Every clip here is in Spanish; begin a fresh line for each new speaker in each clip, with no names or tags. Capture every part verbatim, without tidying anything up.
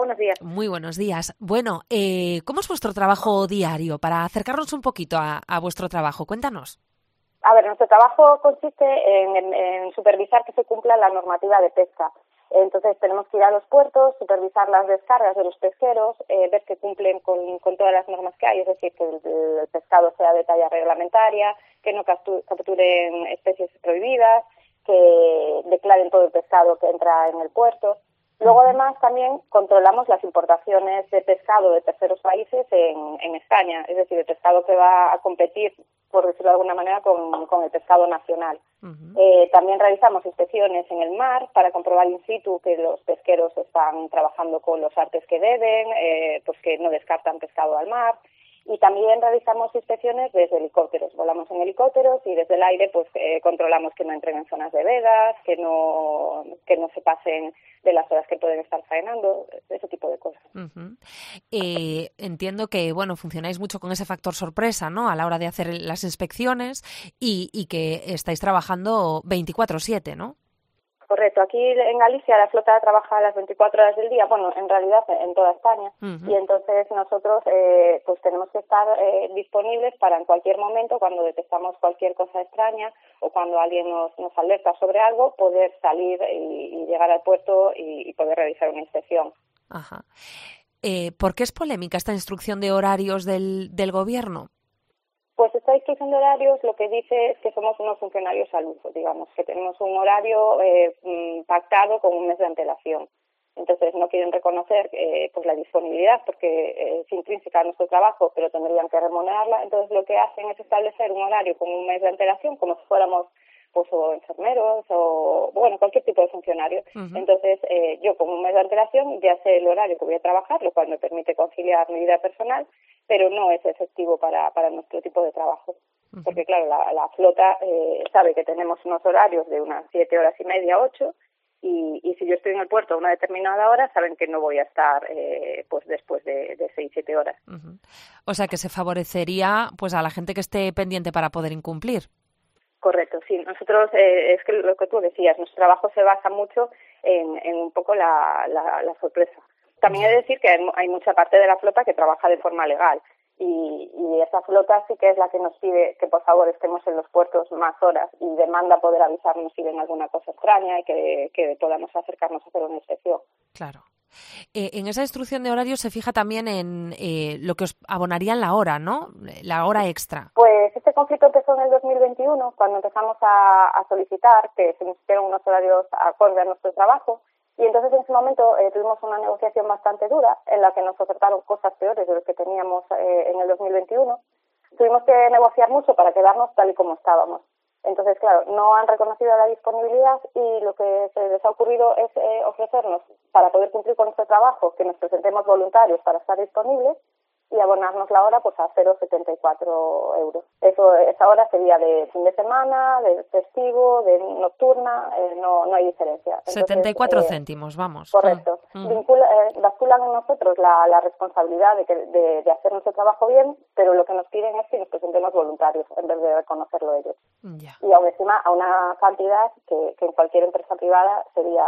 buenos días.
Muy buenos días. Bueno, eh, ¿cómo es vuestro trabajo diario? Para acercarnos un poquito a, a vuestro trabajo, cuéntanos.
A ver, nuestro trabajo consiste en, en, en supervisar que se cumpla la normativa de pesca. Entonces tenemos que ir a los puertos, supervisar las descargas de los pesqueros, eh, ver que cumplen con, con todas las normas que hay, es decir, que el, el pescado sea de talla reglamentaria, que no capturen especies prohibidas, que declaren todo el pescado que entra en el puerto. Luego, además, también controlamos las importaciones de pescado de terceros países en, en España, es decir, el pescado que va a competir, por decirlo de alguna manera, con, con el pescado nacional. Uh-huh. Eh, también realizamos inspecciones en el mar para comprobar in situ que los pesqueros están trabajando con los artes que deben, eh, pues que no descartan pescado al mar. Y también realizamos inspecciones desde helicópteros. Volamos en helicópteros y desde el aire pues eh, controlamos que no entren en zonas de vedas, que no que no se pasen de las horas que pueden estar faenando, ese tipo de cosas.
Uh-huh. Eh, entiendo que bueno funcionáis mucho con ese factor sorpresa, ¿no? A la hora de hacer las inspecciones y, y que estáis trabajando veinticuatro siete, ¿no?
Correcto. Aquí en Galicia la flota trabaja las veinticuatro horas del día, bueno, en realidad en toda España, uh-huh. y entonces nosotros eh, pues tenemos que estar eh, disponibles para en cualquier momento, cuando detectamos cualquier cosa extraña o cuando alguien nos, nos alerta sobre algo, poder salir y, y llegar al puerto y, y poder realizar una inspección.
Ajá. Eh, ¿Por qué es polémica esta instrucción de horarios del, del gobierno?
Pues esta instrucción de horarios lo que dice es que somos unos funcionarios al uso, digamos, que tenemos un horario eh, pactado con un mes de antelación. Entonces no quieren reconocer eh, pues la disponibilidad porque eh, es intrínseca a nuestro trabajo, pero tendrían que remunerarla. Entonces lo que hacen es establecer un horario con un mes de antelación, como si fuéramos pues o enfermeros o bueno cualquier tipo de funcionario. Uh-huh. Entonces eh, yo con un mes de antelación ya sé el horario que voy a trabajar, lo cual me permite conciliar mi vida personal, pero no es efectivo para, para nuestro tipo de trabajo. Uh-huh. Porque claro, la, la flota eh, sabe que tenemos unos horarios de unas siete horas y media, ocho, y, y si yo estoy en el puerto a una determinada hora, saben que no voy a estar eh, pues después de, de seis, siete horas.
Uh-huh. O sea que se favorecería pues a la gente que esté pendiente para poder incumplir.
Correcto, sí. Nosotros, eh, es que lo que tú decías, nuestro trabajo se basa mucho en, en un poco la, la, la sorpresa. También he de decir que hay, hay mucha parte de la flota que trabaja de forma legal y, y esa flota sí que es la que nos pide que por favor estemos en los puertos más horas y demanda poder avisarnos si ven alguna cosa extraña y que, que podamos acercarnos a hacer una inspección.
Claro. Eh, en esa instrucción de horarios se fija también en eh, lo que os abonarían la hora, ¿no? La hora extra.
Pues este conflicto empezó en el dos mil veintiuno, cuando empezamos a, a solicitar que se nos hicieran unos horarios acorde a nuestro trabajo, y entonces en ese momento eh, tuvimos una negociación bastante dura en la que nos ofertaron cosas peores de lo que teníamos eh, en el dos mil veintiuno. Tuvimos que negociar mucho para quedarnos tal y como estábamos. Entonces, claro, no han reconocido la disponibilidad y lo que se les ha ocurrido es eh, ofrecernos, para poder cumplir con nuestro trabajo, que nos presentemos voluntarios para estar disponibles y abonarnos la hora pues a cero coma setenta y cuatro euros. Eso, esa hora sería de fin de semana, de festivo, de nocturna, eh, no, no hay diferencia. Entonces,
setenta y cuatro
eh,
céntimos, vamos.
Correcto. Mm. Vincula, eh, basculan en nosotros la, la responsabilidad de, que, de, de hacer nuestro trabajo bien, pero lo que nos piden es que nos presentemos voluntarios en vez de reconocerlo ellos.
Ya.
Y aún encima a una cantidad que, que en cualquier empresa privada sería,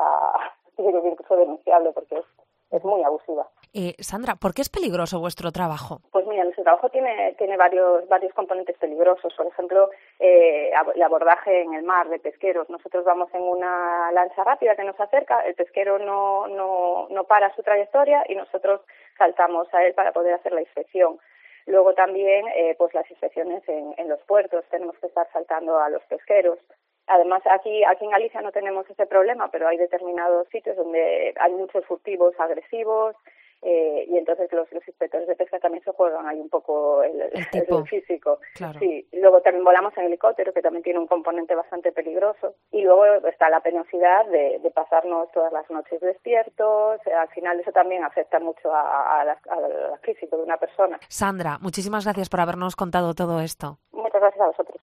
yo creo que incluso denunciable porque es, es muy abusiva.
Eh, Sandra, ¿por qué es peligroso vuestro trabajo?
Pues mira, nuestro trabajo tiene tiene varios varios componentes peligrosos. Por ejemplo, eh, el abordaje en el mar de pesqueros. Nosotros vamos en una lancha rápida que nos acerca, el pesquero no no no para su trayectoria y nosotros saltamos a él para poder hacer la inspección. Luego también, eh, pues las inspecciones en, en los puertos, tenemos que estar saltando a los pesqueros. Además, aquí aquí en Galicia no tenemos ese problema, pero hay determinados sitios donde hay muchos furtivos agresivos. Eh, y entonces los, los inspectores de pesca también se juegan ahí un poco el, el, el físico.
Claro.
Sí. Luego también volamos en helicóptero, que también tiene un componente bastante peligroso. Y luego está la penosidad de, de pasarnos todas las noches despiertos. Al final eso también afecta mucho a, a, la, a la físico de una persona.
Sandra, muchísimas gracias por habernos contado todo esto.
Muchas gracias a vosotros.